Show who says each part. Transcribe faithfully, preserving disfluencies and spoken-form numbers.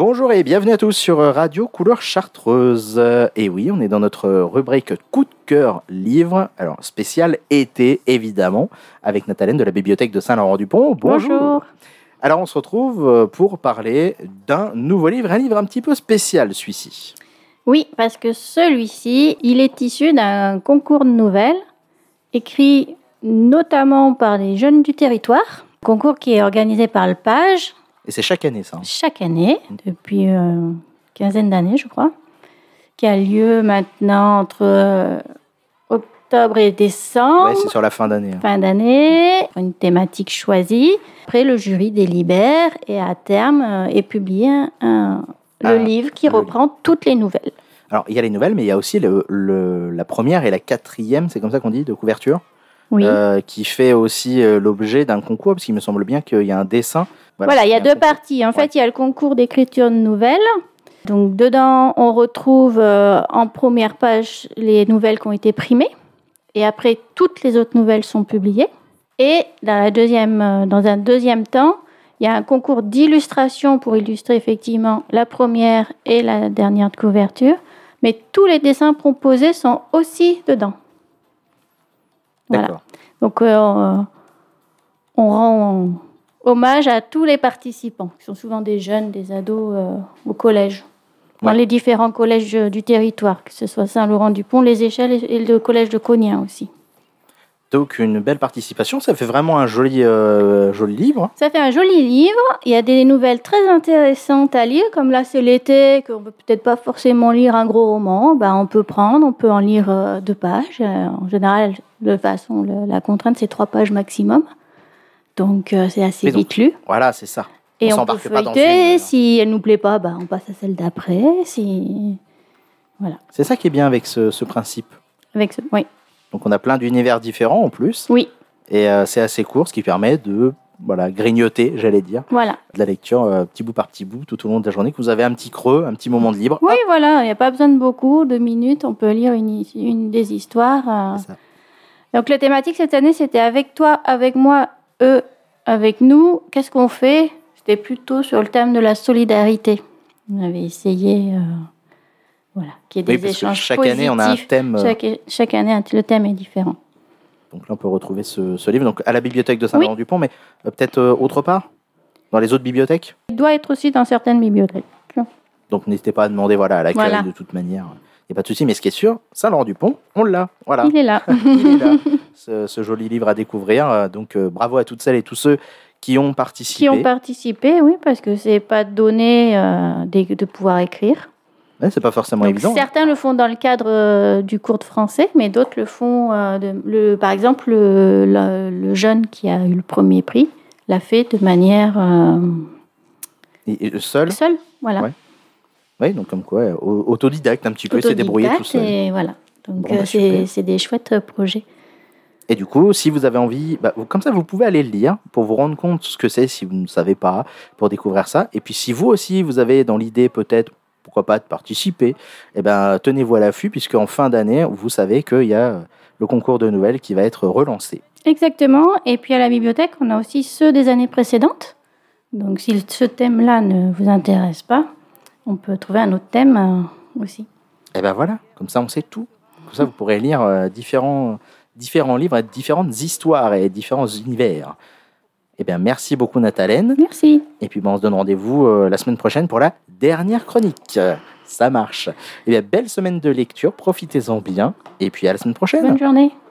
Speaker 1: Bonjour et bienvenue à tous sur Radio Couleur Chartreuse. Et oui, on est dans notre rubrique coup de cœur livre, alors spécial été évidemment, avec Nathalène de la bibliothèque de Saint-Laurent-du-Pont. Bonjour.
Speaker 2: Bonjour.
Speaker 1: Alors on se retrouve pour parler d'un nouveau livre, un livre un petit peu spécial celui-ci.
Speaker 2: Oui, parce que celui-ci, il est issu d'un concours de nouvelles, écrit notamment par des jeunes du territoire, concours qui est organisé par le Page.
Speaker 1: Et c'est chaque année ça.
Speaker 2: Chaque année, depuis une quinzaine d'années je crois, qui a lieu maintenant entre euh, octobre et décembre.
Speaker 1: Ouais, c'est sur la fin d'année.
Speaker 2: Fin d'année, une thématique choisie. Après, le jury délibère et à terme euh, est publié un, un, le ah, livre qui le reprend livre. Toutes les nouvelles.
Speaker 1: Alors, il y a les nouvelles, mais il y a aussi le, le, la première et la quatrième, c'est comme ça qu'on dit, de couverture,
Speaker 2: oui.
Speaker 1: euh, qui fait aussi euh, l'objet d'un concours, parce qu'il me semble bien qu'il y a un dessin.
Speaker 2: Voilà, voilà il y a, il y a deux parties. En ouais. fait, il y a le concours d'écriture de nouvelles. Donc, dedans, on retrouve euh, en première page les nouvelles qui ont été primées. Et après, toutes les autres nouvelles sont publiées. Et dans, la deuxième, euh, dans un deuxième temps, il y a un concours d'illustration pour illustrer effectivement la première et la dernière de couverture. Mais tous les dessins proposés sont aussi dedans. Voilà.
Speaker 1: D'accord.
Speaker 2: Donc, euh, on rend hommage à tous les participants, qui sont souvent des jeunes, des ados euh, au collège, dans ouais. les différents collèges du territoire, que ce soit Saint-Laurent-du-Pont, les Échelles et le collège de Cognien aussi.
Speaker 1: Donc une belle participation, ça fait vraiment un joli, euh, joli livre.
Speaker 2: Ça fait un joli livre, il y a des nouvelles très intéressantes à lire, comme là c'est l'été, qu'on ne peut peut-être pas forcément lire un gros roman, ben, on peut prendre, on peut en lire euh, deux pages. Euh, en général, de façon, le, la contrainte c'est trois pages maximum, donc euh, c'est assez
Speaker 1: donc,
Speaker 2: vite lu.
Speaker 1: Voilà, c'est ça.
Speaker 2: Et on, on peut feuilleter, si elle ne nous plaît pas, ben, on passe à celle d'après. Si... Voilà.
Speaker 1: C'est ça qui est bien avec ce, ce principe.
Speaker 2: Avec ce, oui.
Speaker 1: Donc on a plein d'univers différents en plus.
Speaker 2: Oui.
Speaker 1: Et euh, c'est assez court, ce qui permet de voilà, grignoter, j'allais dire,
Speaker 2: voilà.
Speaker 1: de la lecture euh, petit bout par petit bout tout au long de la journée, que vous avez un petit creux, un petit moment de libre.
Speaker 2: Oui, hop. Voilà, il n'y a pas besoin de beaucoup, deux minutes, on peut lire une, une des histoires. Euh...
Speaker 1: C'est ça.
Speaker 2: Donc la thématique cette année, c'était avec toi, avec moi, eux, avec nous. Qu'est-ce qu'on fait ? C'était plutôt sur le thème de la solidarité. On avait essayé... Euh... Voilà, qu'il y ait des
Speaker 1: oui,
Speaker 2: échanges
Speaker 1: chaque
Speaker 2: positifs.
Speaker 1: Année, on a un thème.
Speaker 2: Chaque, chaque année, le thème est différent.
Speaker 1: Donc là, on peut retrouver ce, ce livre donc, à la bibliothèque de Saint-Laurent-du-Pont, oui. mais euh, peut-être euh, autre part, dans les autres bibliothèques.
Speaker 2: Il doit être aussi dans certaines bibliothèques.
Speaker 1: Donc n'hésitez pas à demander voilà, à l'accueil voilà. de toute manière. Il n'y a pas de souci, mais ce qui est sûr, Saint-Laurent-du-Pont, on l'a. Voilà.
Speaker 2: Il est là.
Speaker 1: Il est là. Ce, ce joli livre à découvrir. Donc euh, bravo à toutes celles et tous ceux qui ont participé.
Speaker 2: Qui ont participé, oui, parce que ce n'est pas donné euh, de, de pouvoir écrire.
Speaker 1: Ouais, c'est pas forcément
Speaker 2: Donc,
Speaker 1: évident.
Speaker 2: Certains le font dans le cadre euh, du cours de français, mais d'autres le font, euh, de, le, par exemple, le, le, le jeune qui a eu le premier prix l'a fait de manière... Euh,
Speaker 1: et, et seul
Speaker 2: Seul, voilà.
Speaker 1: Ouais. Oui, donc comme quoi, autodidacte un petit peu, il s'est débrouillé tout seul.
Speaker 2: Et voilà, donc
Speaker 1: bon, bah,
Speaker 2: c'est, c'est des chouettes projets.
Speaker 1: Et du coup, si vous avez envie, bah, comme ça, vous pouvez aller le lire pour vous rendre compte ce que c'est si vous ne savez pas, pour découvrir ça. Et puis si vous aussi, vous avez dans l'idée peut-être, pourquoi pas de participer, eh ben, tenez-vous à l'affût, puisqu'en fin d'année, vous savez qu'il y a le concours de nouvelles qui va être relancé.
Speaker 2: Exactement. Et puis à la bibliothèque, on a aussi ceux des années précédentes. Donc si ce thème-là ne vous intéresse pas, on peut trouver un autre thème euh, aussi.
Speaker 1: Et ben voilà, comme ça on sait tout. Comme ça vous pourrez lire euh, différents, différents livres et différentes histoires et différents univers. Eh bien, merci beaucoup Nathalène.
Speaker 2: Merci.
Speaker 1: Et puis ben, on se donne rendez-vous euh, la semaine prochaine pour la dernière chronique. Ça marche. Eh bien, belle semaine de lecture, profitez-en bien. Et puis à la semaine prochaine.
Speaker 2: Bonne journée.